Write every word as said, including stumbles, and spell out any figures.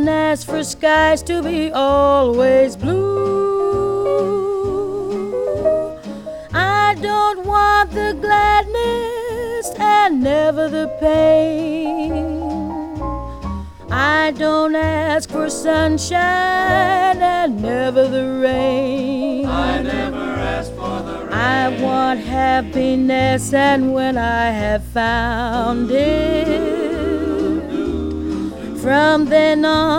don't ask for skies to be always blue. I don't want the gladness and never the pain. I don't ask for sunshine and never the rain. I never ask for the rain. I want happiness, and when I have found it, from then on